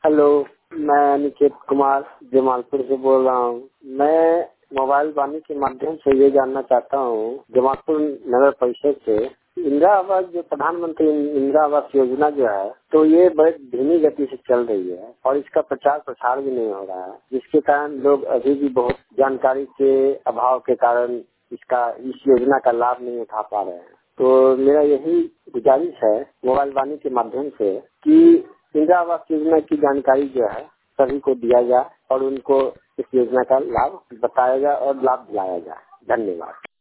Hello, मैं अनिकेत कुमार जमालपुर से बोल रहा हूँ। मैं मोबाइल वाणी के माध्यम से ये जानना चाहता हूँ, जमालपुर नगर परिषद से इंदिरा आवास जो प्रधानमंत्री इंदिरा आवास योजना जो है, तो ये बहुत धीमी गति से चल रही है और इसका प्रचार प्रसार भी नहीं हो रहा है, जिसके कारण लोग अभी भी बहुत जानकारी के अभाव के कारण इस योजना का लाभ नहीं उठा पा रहे हैं। तो मेरा यही गुजारिश है मोबाइल वाणी के माध्यम से कि इंदिरा आवास योजना की जानकारी जो है सभी को दिया जाए और उनको इस योजना का लाभ बताया जाए और लाभ दिलाया जाए। धन्यवाद।